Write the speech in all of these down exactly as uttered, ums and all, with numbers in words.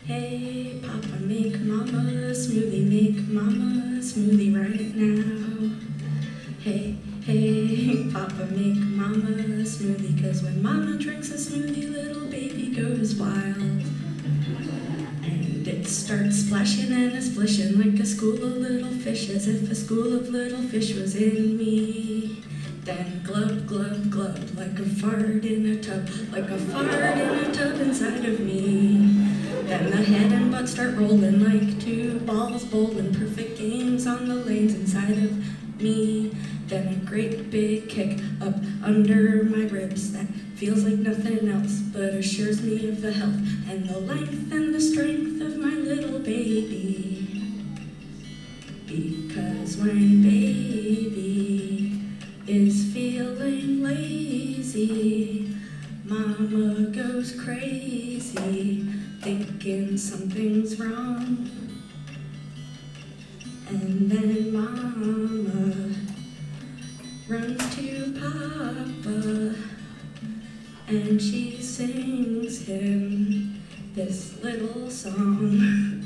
Hey, Papa, make Mama a smoothie, make Mama a smoothie right now. Hey, hey, Papa, make Mama a smoothie, cause when Mama drinks a smoothie, little baby goes wild. And it starts splashing and a splishing like a school of little fish, as if a school of little fish was in me. Then glub, glub, glub, like a fart in a tub, like a fart in a tub inside of me. Then the head and butt start rolling like two balls bowling, perfect games on the lanes inside of me. Then a great big kick up under my ribs that feels like nothing else, but assures me of the health and the length and the strength of my little baby. Because when baby is feeling lazy, Mama goes crazy, thinking something's wrong. And then Mama runs to Papa, and she sings him this little song.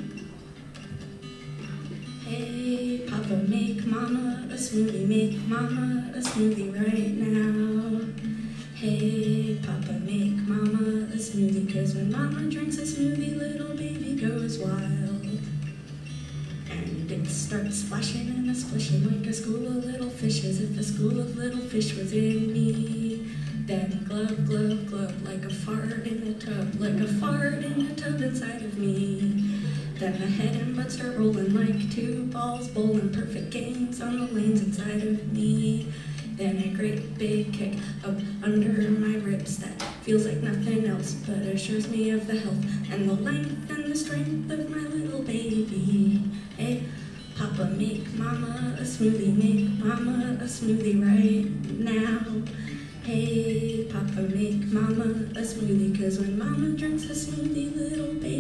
Hey, Papa, make Mama a smoothie, make Mama a smoothie right now. Hey, Papa, make Mama a smoothie, cause when Mama drinks a smoothie, little baby goes wild. And it starts splashing and a splishing like a school of little fish, as if a school of little fish was in me. Then glub, glub, glub, like a fart in a tub, like a fart in a tub inside of me. Then the head and butt start rolling like two balls bowling, perfect games on the lanes inside of me. Then a great big kick up under my ribs that feels like nothing else, but assures me of the health and the length and the strength of my little baby. Hey, Papa, make Mama a smoothie, make Mama a smoothie right now. Hey, Papa, make Mama a smoothie, cause when Mama drinks a smoothie, little baby